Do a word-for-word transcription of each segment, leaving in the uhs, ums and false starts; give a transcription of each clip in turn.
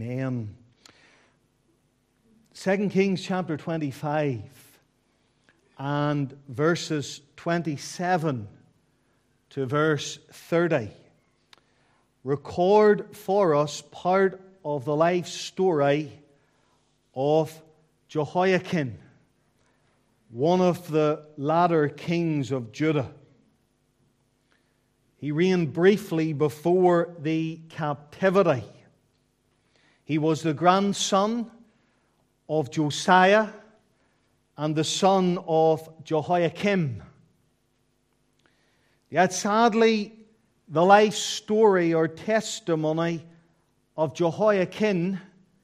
Amen. Second Kings chapter twenty-five and verses twenty-seven to verse thirty record for us part of the life story of Jehoiakim, one of the latter kings of Judah. He reigned briefly before the captivity. He was the grandson of Josiah and the son of Jehoiakim. Yet sadly, the life story or testimony of Jehoiakim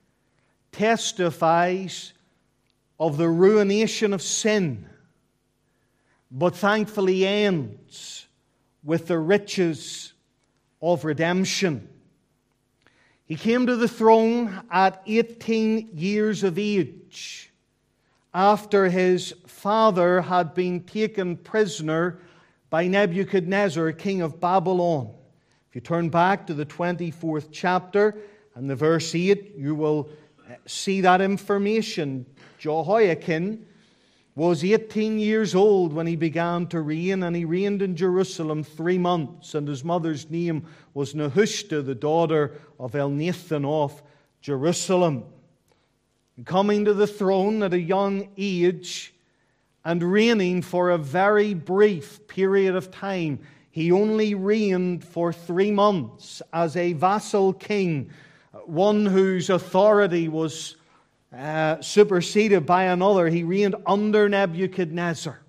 testifies of the ruination of sin, but thankfully ends with the riches of redemption. He came to the throne at eighteen years of age, after his father had been taken prisoner by Nebuchadnezzar, king of Babylon. If you turn back to the twenty-fourth chapter and the verse eight, you will see that information. Jehoiakim was eighteen years old when he began to reign, and he reigned in Jerusalem three months. And his mother's name was Nehushta, the daughter of Elnathan of Jerusalem. Coming to the throne at a young age and reigning for a very brief period of time, he only reigned for three months as a vassal king, one whose authority was Uh, superseded by another. He reigned under Nebuchadnezzar.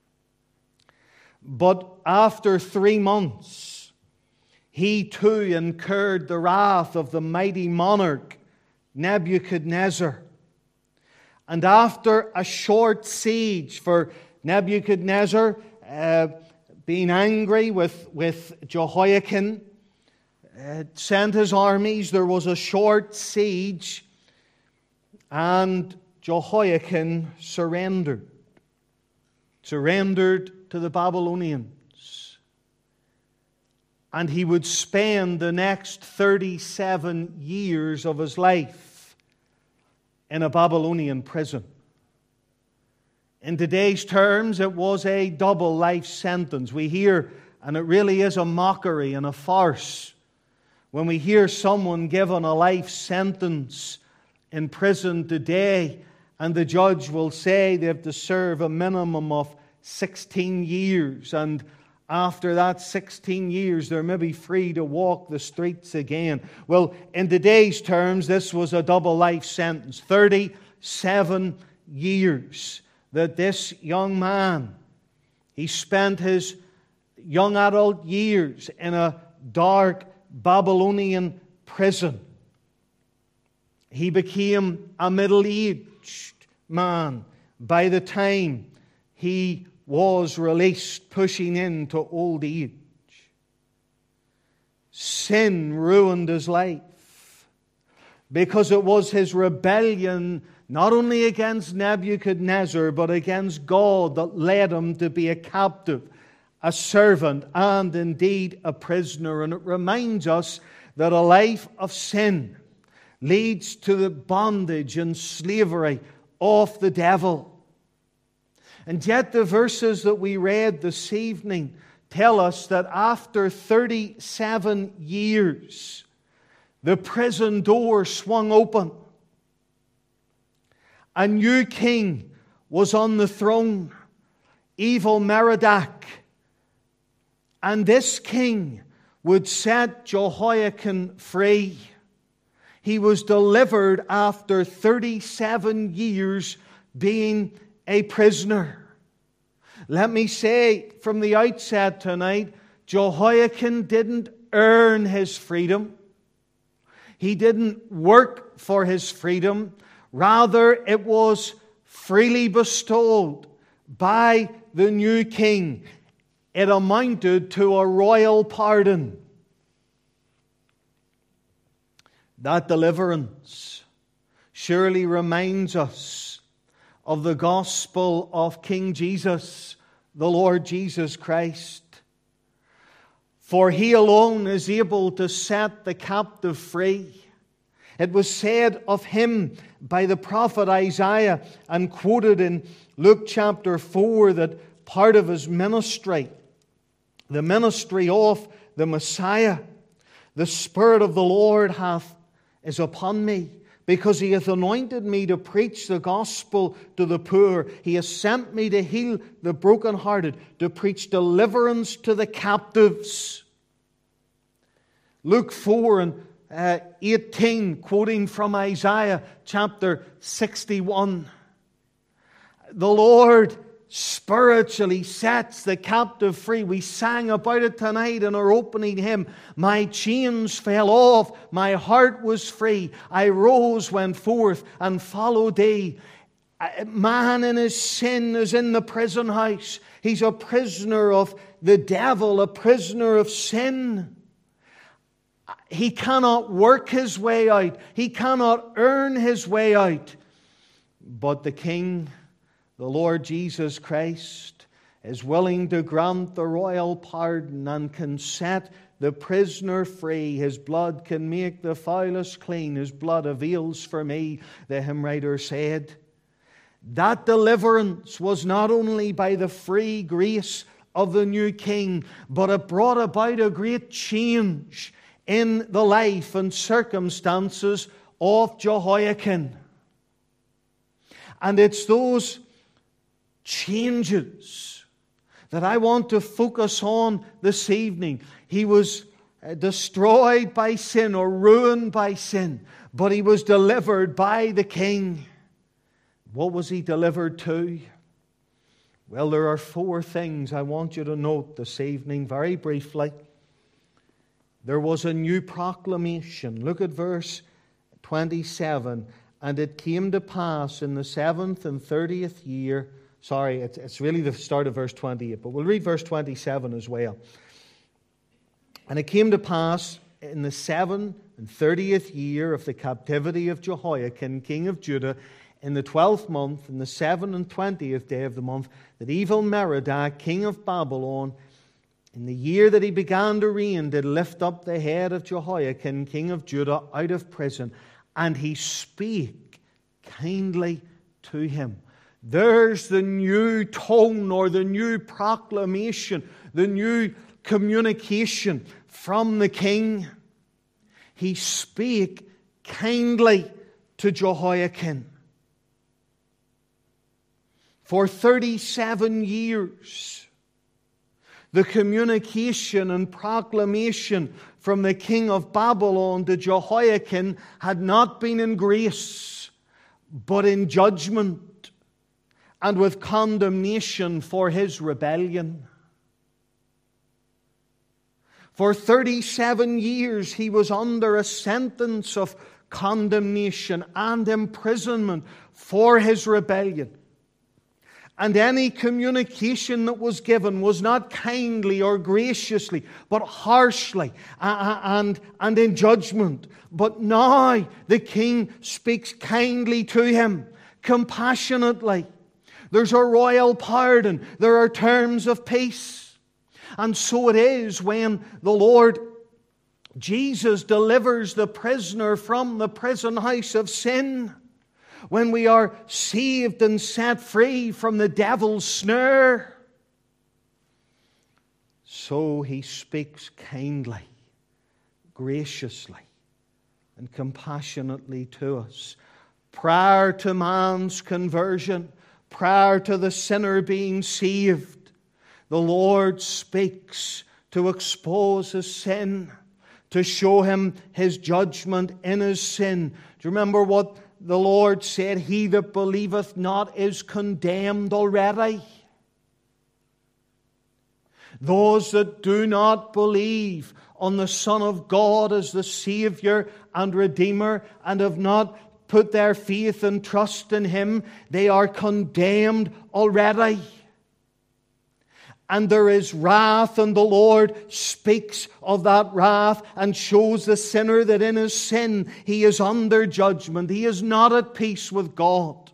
But after three months, he too incurred the wrath of the mighty monarch Nebuchadnezzar. And after a short siege, for Nebuchadnezzar uh, being angry with, with Jehoiakim, uh, sent his armies, there was a short siege, and Jehoiakim surrendered. Surrendered to the Babylonians. And he would spend the next thirty-seven years of his life in a Babylonian prison. In today's terms, it was a double life sentence. We hear, and it really is a mockery and a farce, when we hear someone given a life sentence in prison today, and the judge will say they have to serve a minimum of sixteen years, and after that sixteen years they're maybe free to walk the streets again. Well, in today's terms, this was a double life sentence. thirty-seven years that this young man, he spent his young adult years in a dark Babylonian prison. He became a middle-aged man by the time he was released, pushing into old age. Sin ruined his life because it was his rebellion not only against Nebuchadnezzar but against God that led him to be a captive, a servant, and indeed a prisoner. And it reminds us that a life of sin leads to the bondage and slavery of the devil. And yet the verses that we read this evening tell us that after thirty-seven years, the prison door swung open. A new king was on the throne, Evil-Merodach. And this king would set Jehoiakim free. He was delivered after thirty-seven years being a prisoner. Let me say from the outset tonight, Jehoiakim didn't earn his freedom. He didn't work for his freedom. Rather, it was freely bestowed by the new king. It amounted to a royal pardon. That deliverance surely reminds us of the gospel of King Jesus, the Lord Jesus Christ. For He alone is able to set the captive free. It was said of him by the prophet Isaiah and quoted in Luke chapter four that part of his ministry, the ministry of the Messiah, the Spirit of the Lord hath is upon me, because He hath anointed me to preach the gospel to the poor. He has sent me to heal the brokenhearted, to preach deliverance to the captives. Luke four and uh, eighteen, quoting from Isaiah chapter sixty-one. The Lord spiritually sets the captive free. We sang about it tonight in our opening hymn. My chains fell off, my heart was free. I rose, went forth, and followed thee. Man in his sin is in the prison house. He's a prisoner of the devil, a prisoner of sin. He cannot work his way out. He cannot earn his way out. But the King, the Lord Jesus Christ, is willing to grant the royal pardon and can set the prisoner free. His blood can make the foulest clean. His blood avails for me, the hymn writer said. That deliverance was not only by the free grace of the new king, but it brought about a great change in the life and circumstances of Jehoiakim. And it's those changes that I want to focus on this evening. He was destroyed by sin or ruined by sin, but he was delivered by the King. What was he delivered to? Well, there are four things I want you to note this evening very briefly. There was a new proclamation. Look at verse twenty-seven. And it came to pass in the seventh and thirtieth year. Sorry, it's, it's really the start of verse twenty-eight, but we'll read verse twenty-seven as well. And it came to pass in the seventh and thirtieth year of the captivity of Jehoiakim, king of Judah, in the twelfth month, in the seventh and twentieth day of the month, that Evil-Merodach, king of Babylon, in the year that he began to reign, did lift up the head of Jehoiakim, king of Judah, out of prison, and he spake kindly to him. There's the new tone or the new proclamation, the new communication from the king. He spake kindly to Jehoiakim. For thirty-seven years, the communication and proclamation from the king of Babylon to Jehoiakim had not been in grace, but in judgment and with condemnation for his rebellion. For thirty-seven years he was under a sentence of condemnation and imprisonment for his rebellion. And any communication that was given was not kindly or graciously, but harshly and, and in judgment. But now the king speaks kindly to him, compassionately. There's a royal pardon. There are terms of peace. And so it is when the Lord Jesus delivers the prisoner from the prison house of sin. When we are saved and set free from the devil's snare. So he speaks kindly, graciously, and compassionately to us. Prior to man's conversion, prior to the sinner being saved, the Lord speaks to expose his sin, to show him his judgment in his sin. Do you remember what the Lord said? He that believeth not is condemned already. Those that do not believe on the Son of God as the Savior and Redeemer and have not put their faith and trust in Him, they are condemned already. And there is wrath, and the Lord speaks of that wrath and shows the sinner that in his sin he is under judgment. He is not at peace with God.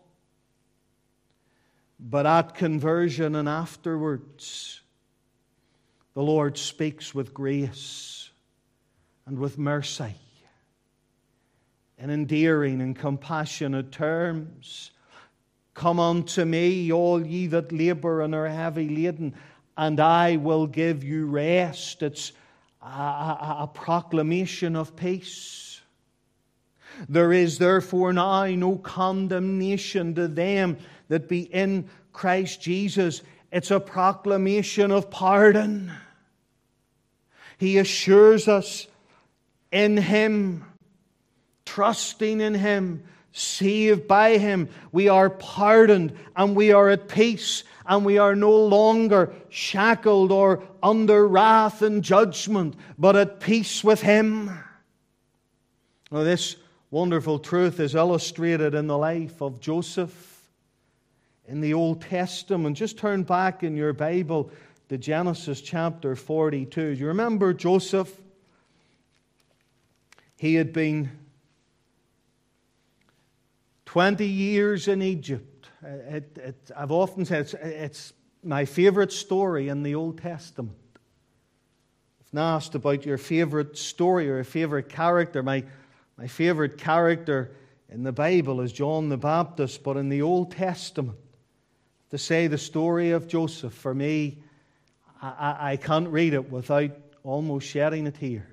But at conversion and afterwards, the Lord speaks with grace and with mercy. in endearing and compassionate terms. Come unto me, all ye that labor and are heavy laden, and I will give you rest. It's a, a, a proclamation of peace. There is therefore now no condemnation to them that be in Christ Jesus. It's a proclamation of pardon. He assures us in Him, trusting in Him, saved by Him, we are pardoned and we are at peace and we are no longer shackled or under wrath and judgment, but at peace with Him. Now, this wonderful truth is illustrated in the life of Joseph in the Old Testament. Just turn back in your Bible to Genesis chapter forty-two. Do you remember Joseph? He had been twenty years in Egypt. It, it, I've often said it's, it's my favorite story in the Old Testament. If asked about your favorite story or a favorite character, my, my favorite character in the Bible is John the Baptist, but in the Old Testament, to say the story of Joseph, for me, I, I, I can't read it without almost shedding a tear.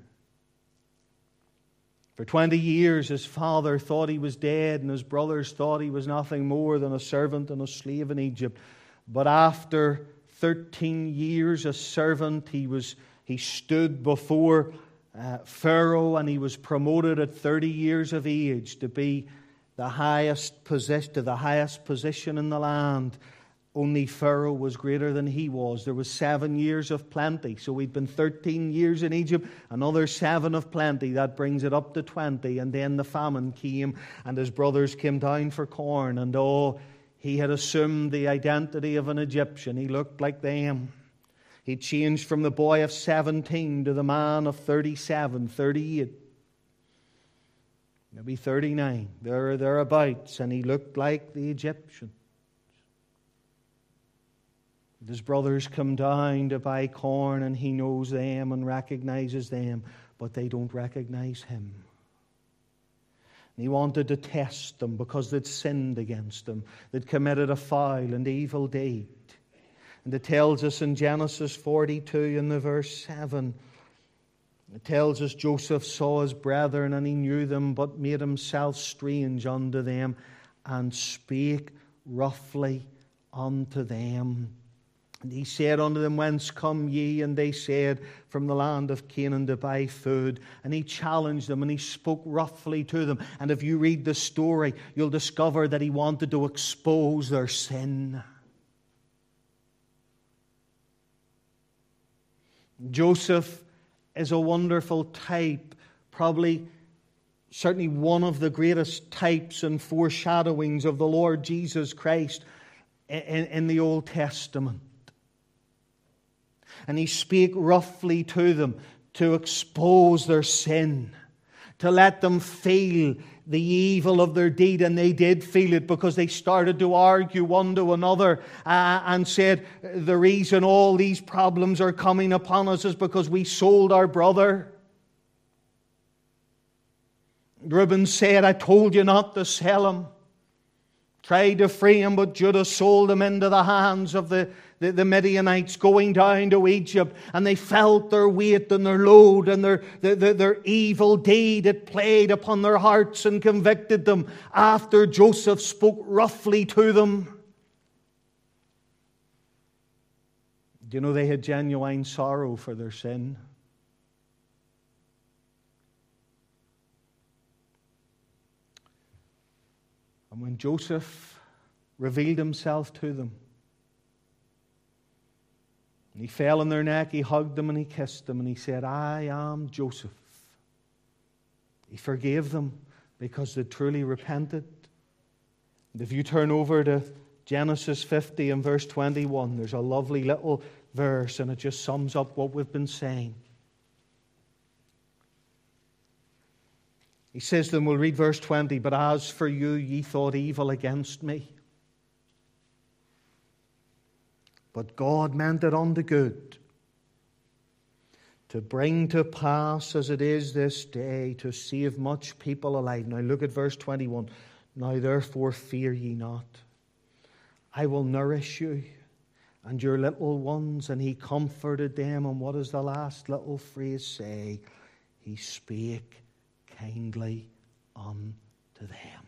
For twenty years his father thought he was dead and his brothers thought he was nothing more than a servant and a slave in Egypt. But after thirteen years a servant, he was he stood before uh, Pharaoh, and he was promoted at thirty years of age to be the highest position, to the highest position in the land. Only Pharaoh was greater than he was. There was seven years of plenty. So we'd been thirteen years in Egypt, another seven of plenty. That brings it up to twenty. And then the famine came, and his brothers came down for corn. And oh, he had assumed the identity of an Egyptian. He looked like them. He changed from the boy of seventeen to the man of thirty-seven, thirty-eight, maybe thirty-nine, there or thereabouts. And he looked like the Egyptian. His brothers come down to buy corn, and he knows them and recognizes them, but they don't recognize him. And he wanted to test them because they'd sinned against him. They'd committed a foul and evil deed. And it tells us in Genesis forty-two in the verse seven, it tells us Joseph saw his brethren, and he knew them, but made himself strange unto them, and spake roughly unto them. And he said unto them, Whence come ye? And they said, From the land of Canaan to buy food. And he challenged them, and he spoke roughly to them. And if you read the story, you'll discover that he wanted to expose their sin. Joseph is a wonderful type, probably certainly one of the greatest types and foreshadowings of the Lord Jesus Christ in, in the Old Testament. And he spake roughly to them to expose their sin, to let them feel the evil of their deed. And they did feel it, because they started to argue one to another uh, and said, the reason all these problems are coming upon us is because we sold our brother. Reuben said, I told you not to sell him. Tried to free him, but Judah sold him into the hands of the, the, the Midianites, going down to Egypt. And they felt their weight and their load and their, their, their, their evil deed. It played upon their hearts and convicted them after Joseph spoke roughly to them. Do you know they had genuine sorrow for their sin? And when Joseph revealed himself to them, and he fell on their neck, he hugged them and he kissed them, and he said, I am Joseph. He forgave them because they truly repented. And if you turn over to Genesis fifty and verse twenty-one, there's a lovely little verse, and it just sums up what we've been saying. He says to them, we'll read verse twenty, But as for you, ye thought evil against me, but God meant it unto good, to bring to pass as it is this day, to save much people alive. Now look at verse twenty-one. Now therefore fear ye not. I will nourish you and your little ones. And he comforted them. And what does the last little phrase say? He spake kindly unto them.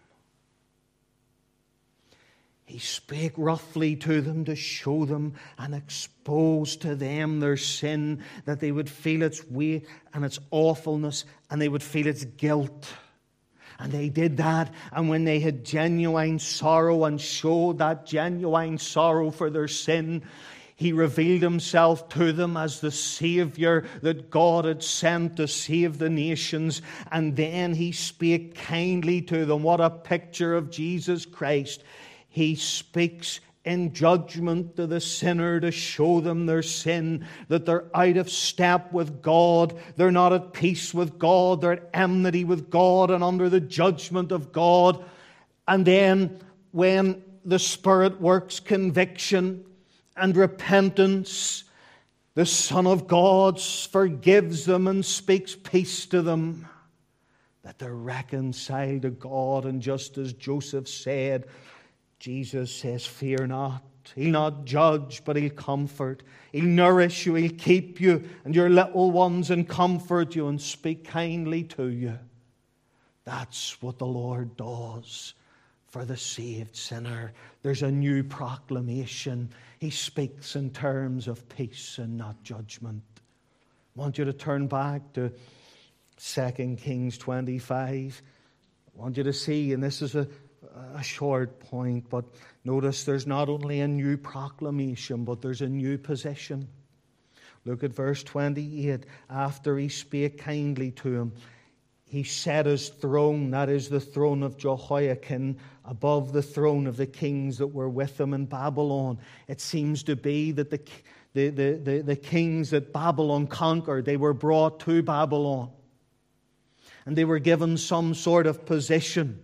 He spake roughly to them to show them and expose to them their sin, that they would feel its weight and its awfulness, and they would feel its guilt. And they did that, and when they had genuine sorrow and showed that genuine sorrow for their sin, He revealed Himself to them as the Savior that God had sent to save the nations. And then He spake kindly to them. What a picture of Jesus Christ. He speaks in judgment to the sinner to show them their sin, that they're out of step with God. They're not at peace with God. They're at enmity with God and under the judgment of God. And then when the Spirit works conviction and repentance, the Son of God forgives them and speaks peace to them, that they're reconciled to God. And just as Joseph said, Jesus says, fear not. He'll not judge, but He'll comfort. He'll nourish you, He'll keep you and your little ones and comfort you and speak kindly to you. That's what the Lord does for the saved sinner. There's a new proclamation. He speaks in terms of peace and not judgment. I want you to turn back to Second Kings twenty-five. I want you to see, and this is a A short point, but notice there's not only a new proclamation, but there's a new position. Look at verse twenty-eight. After he spake kindly to him, he set his throne, that is the throne of Jehoiakim, above the throne of the kings that were with him in Babylon. It seems to be that the, the, the, the, the kings that Babylon conquered, they were brought to Babylon. And they were given some sort of position.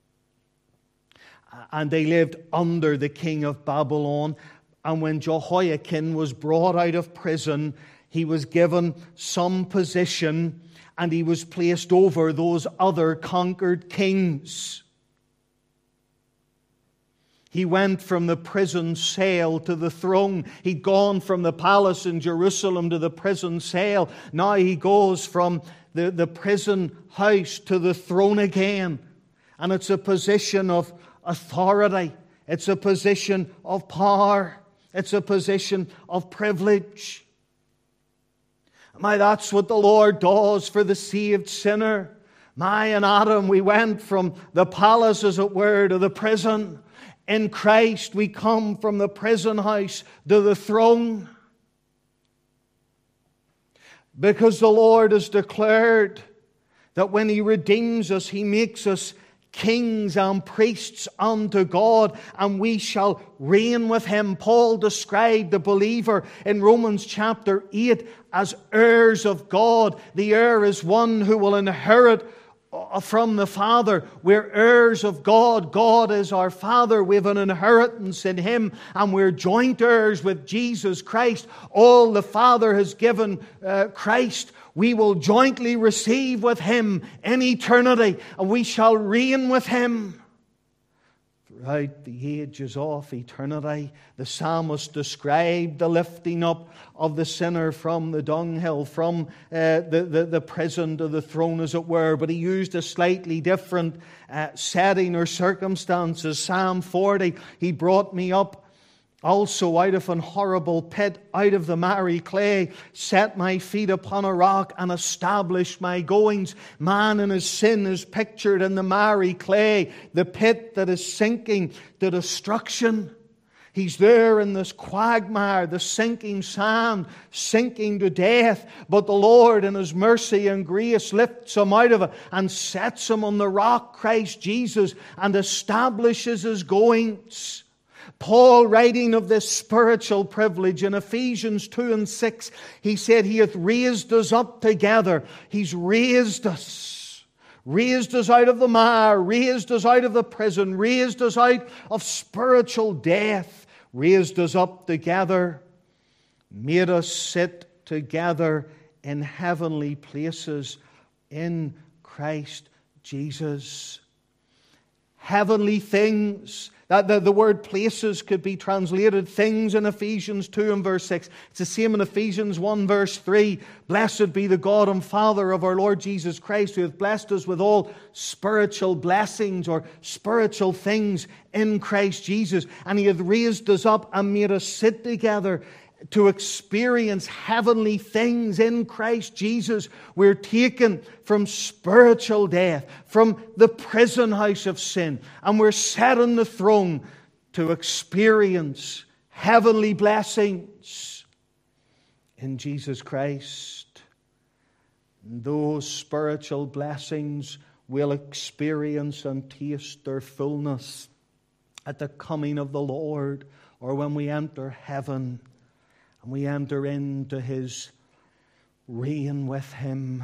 And they lived under the king of Babylon. And when Jehoiakim was brought out of prison, he was given some position and he was placed over those other conquered kings. He went from the prison cell to the throne. He'd gone from the palace in Jerusalem to the prison cell. Now he goes from the, the prison house to the throne again. And it's a position of authority. It's a position of power. It's a position of privilege. My, that's what the Lord does for the saved sinner. My and Adam, we went from the palace, as it were, to the prison. In Christ, we come from the prison house to the throne. Because the Lord has declared that when He redeems us, He makes us kings and priests unto God, and we shall reign with Him. Paul described the believer in Romans chapter eight as heirs of God. The heir is one who will inherit from the Father. We're heirs of God. God is our Father. We have an inheritance in Him, and we're joint heirs with Jesus Christ. All the Father has given uh, Christ, we will jointly receive with Him in eternity, and we shall reign with Him throughout the ages of eternity. The psalmist described the lifting up of the sinner from the dunghill, from uh, the, the, the prison to the throne, as it were, but he used a slightly different uh, setting or circumstances. Psalm forty, He brought me up also out of an horrible pit, out of the miry clay, set my feet upon a rock and established my goings. Man in his sin is pictured in the miry clay, the pit that is sinking to destruction. He's there in this quagmire, the sinking sand, sinking to death. But the Lord in His mercy and grace lifts him out of it and sets him on the rock, Christ Jesus, and establishes his goings. Paul, writing of this spiritual privilege in Ephesians two and six, he said, He hath raised us up together. He's raised us. Raised us out of the mire, raised us out of the prison, raised us out of spiritual death, raised us up together, made us sit together in heavenly places in Christ Jesus. Heavenly things. That the, the word places could be translated things in Ephesians two and verse six. It's the same in Ephesians one verse three. Blessed be the God and Father of our Lord Jesus Christ, who hath blessed us with all spiritual blessings or spiritual things in Christ Jesus. And He hath raised us up and made us sit together to experience heavenly things in Christ Jesus. We're taken from spiritual death, from the prison house of sin, and we're set on the throne to experience heavenly blessings in Jesus Christ. And those spiritual blessings will experience and taste their fullness at the coming of the Lord, or when we enter heaven and we enter into His reign with Him.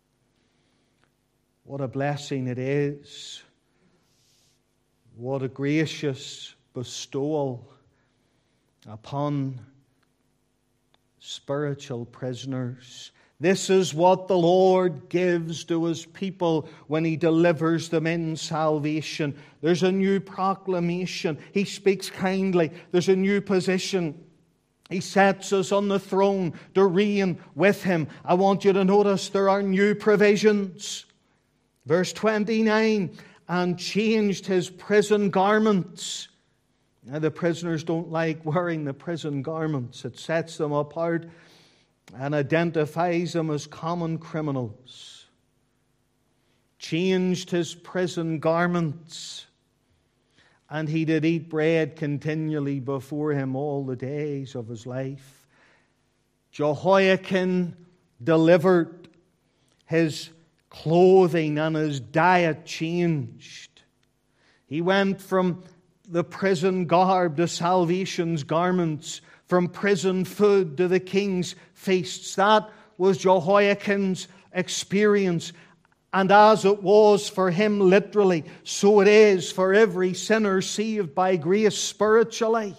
What a blessing it is. What a gracious bestowal upon spiritual prisoners. This is what the Lord gives to His people when He delivers them in salvation. There's a new proclamation. He speaks kindly. There's a new position. He sets us on the throne to reign with Him. I want you to notice there are new provisions. Verse twenty-nine, and changed His prison garments. Now, the prisoners don't like wearing the prison garments. It sets them apart and identifies them as common criminals. Changed His prison garments. And He did eat bread continually before Him all the days of His life. Jehoiakim delivered, his clothing and his diet changed. He went from the prison garb to salvation's garments, from prison food to the king's feasts. That was Jehoiakim's experience. And as it was for him literally, so it is for every sinner saved by grace spiritually.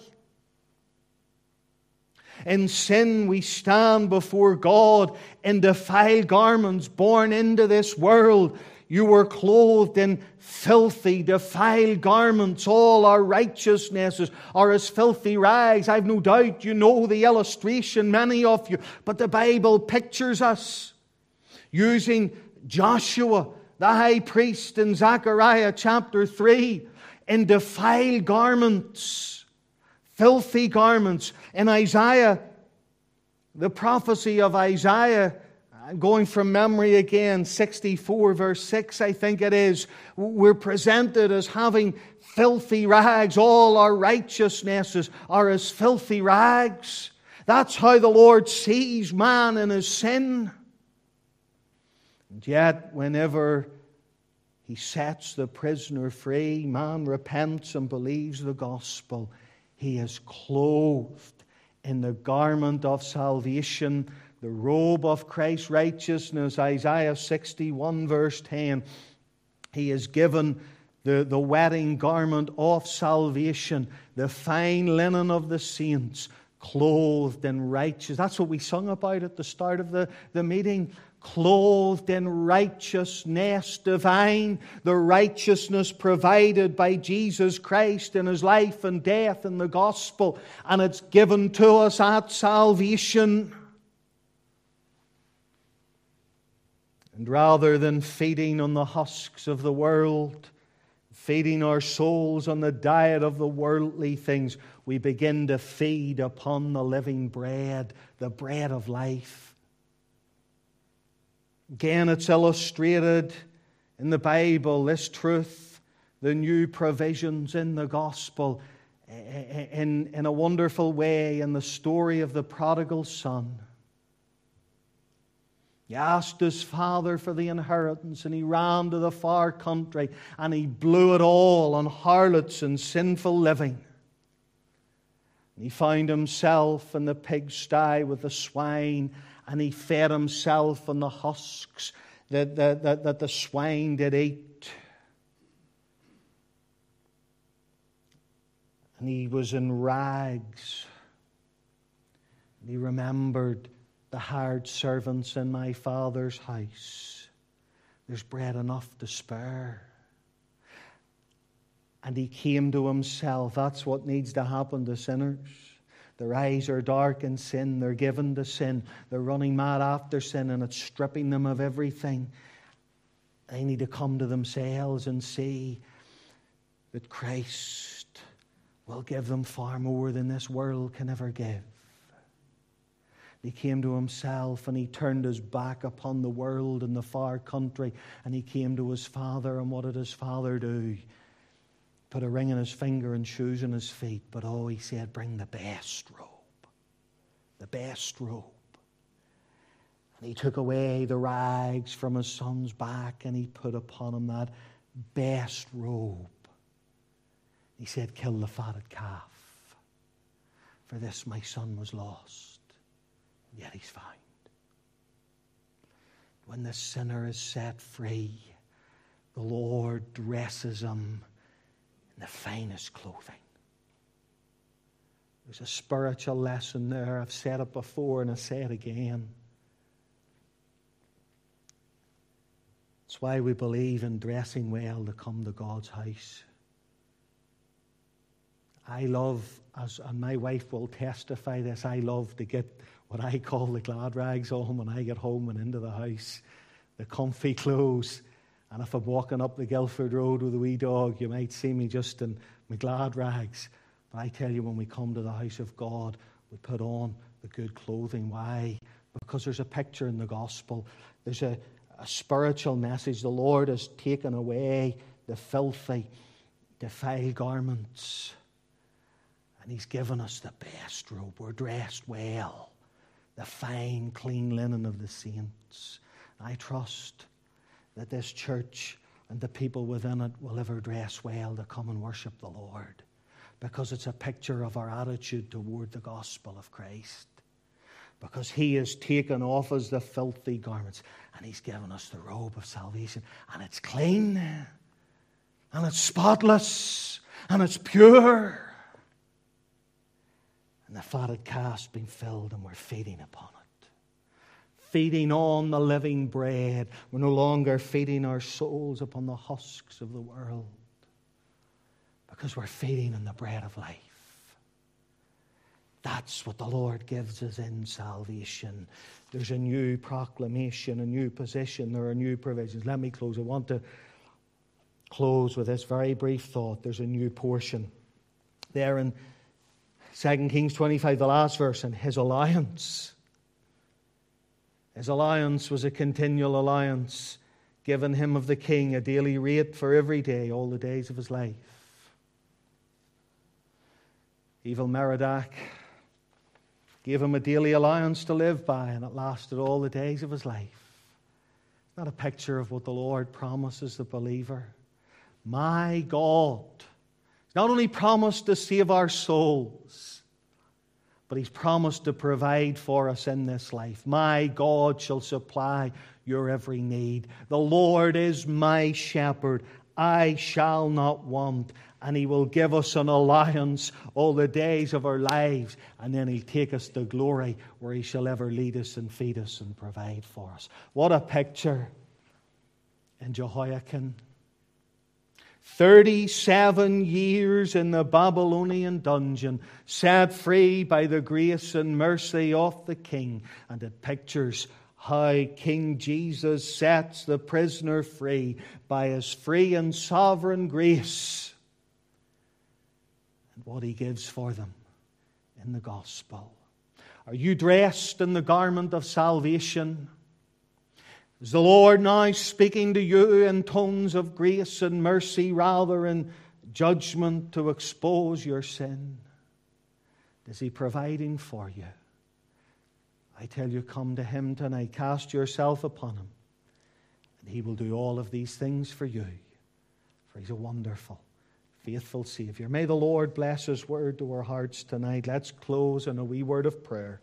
In sin we stand before God in defiled garments, born into this world. You were clothed in filthy, defiled garments. All our righteousnesses are as filthy rags. I've no doubt you know the illustration, many of you. But the Bible pictures us using Joshua, the high priest, in Zechariah chapter three, in defiled garments, filthy garments. In Isaiah, the prophecy of Isaiah, I'm going from memory again, sixty-four verse six, I think it is, we're presented as having filthy rags. All our righteousnesses are as filthy rags. That's how the Lord sees man in his sin. And yet, whenever He sets the prisoner free, man repents and believes the gospel, he is clothed in the garment of salvation, the robe of Christ's righteousness. Isaiah sixty-one verse ten. He is given the, the wedding garment of salvation, the fine linen of the saints, clothed in righteousness. That's what we sung about at the start of the, the meeting. Clothed in righteousness divine, the righteousness provided by Jesus Christ in His life and death in the gospel, and it's given to us at salvation. And rather than feeding on the husks of the world, feeding our souls on the diet of the worldly things, we begin to feed upon the living bread, the bread of life. Again, it's illustrated in the Bible, this truth, the new provisions in the gospel, in, in a wonderful way in the story of the prodigal son. He asked his father for the inheritance, and he ran to the far country, and he blew it all on harlots and sinful living. And he found himself in the pigsty with the swine, and he fed himself on the husks that, that, that, that the swine did eat. And he was in rags. And he remembered the hired servants in my Father's house. There's bread enough to spare. And he came to himself. That's what needs to happen to sinners. Their eyes are dark in sin. They're given to sin. They're running mad after sin, and it's stripping them of everything. They need to come to themselves and see that Christ will give them far more than this world can ever give. He came to himself, and he turned his back upon the world and the far country, and he came to his Father. And what did his Father do? Put a ring on his finger and shoes on his feet. But oh, he said, bring the best robe. The best robe. And he took away the rags from his son's back, and he put upon him that best robe. He said, kill the fatted calf. For this my son was lost, and yet he's found. When the sinner is set free, the Lord dresses him in the finest clothing. There's a spiritual lesson there. I've said it before and I say it again. It's why we believe in dressing well to come to God's house. I love, as and my wife will testify this, I love to get what I call the glad rags on when I get home and into the house. The comfy clothes. And if I'm walking up the Guildford Road with a wee dog, you might see me just in my glad rags. But I tell you, when we come to the house of God, we put on the good clothing. Why? Because there's a picture in the gospel. There's a, a spiritual message. The Lord has taken away the filthy, defiled garments. And he's given us the best robe. We're dressed well. The fine, clean linen of the saints. I trust that this church and the people within it will ever dress well to come and worship the Lord. Because it's a picture of our attitude toward the gospel of Christ. Because he has taken off us the filthy garments and he's given us the robe of salvation. And it's clean. And it's spotless. And it's pure. And the fatted calf's been filled and we're feeding upon it. Feeding on the living bread. We're no longer feeding our souls upon the husks of the world. Because we're feeding on the bread of life. That's what the Lord gives us in salvation. There's a new proclamation, a new position, there are new provisions. Let me close. I want to close with this very brief thought. There's a new portion. There in Second Kings twenty-five, the last verse, and his alliance. His alliance was a continual alliance given him of the king, a daily rate for every day, all the days of his life. Evil Merodach gave him a daily allowance to live by, and it lasted all the days of his life. It's not a picture of what the Lord promises the believer. My God not only promised to save our souls, but he's promised to provide for us in this life. My God shall supply your every need. The Lord is my shepherd. I shall not want. And he will give us an allowance all the days of our lives. And then he'll take us to glory where he shall ever lead us and feed us and provide for us. What a picture in Jehoiakim. Thirty-seven years in the Babylonian dungeon, set free by the grace and mercy of the king. And it pictures how King Jesus sets the prisoner free by his free and sovereign grace. And what he gives for them in the gospel. Are you dressed in the garment of salvation? Is the Lord now speaking to you in tones of grace and mercy rather in judgment to expose your sin? Is he providing for you? I tell you, come to him tonight. Cast yourself upon him. And he will do all of these things for you. For he's a wonderful, faithful Savior. May the Lord bless his word to our hearts tonight. Let's close in a wee word of prayer.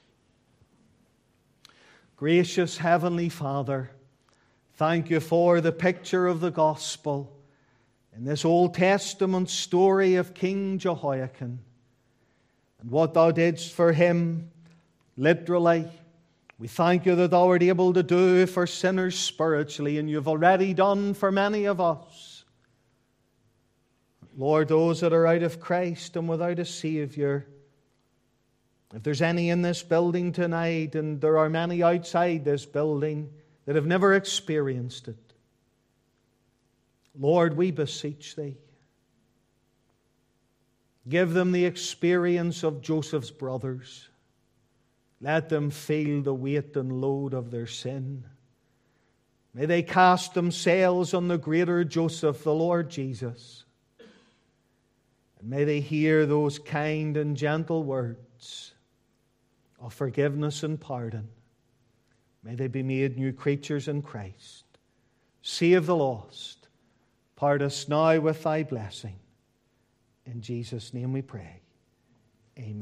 Gracious Heavenly Father, thank you for the picture of the gospel in this Old Testament story of King Jehoiakim and what thou didst for him, literally, We thank you that thou art able to do for sinners spiritually, and you've already done for many of us. Lord, those that are out of Christ and without a Savior, if there's any in this building tonight, and there are many outside this building that have never experienced it, Lord, we beseech Thee, give them the experience of Joseph's brothers. Let them feel the weight and load of their sin. May they cast themselves on the greater Joseph, the Lord Jesus. And may they hear those kind and gentle words of forgiveness and pardon. May they be made new creatures in Christ. Save the lost. Part us now with Thy blessing. In Jesus' name we pray. Amen.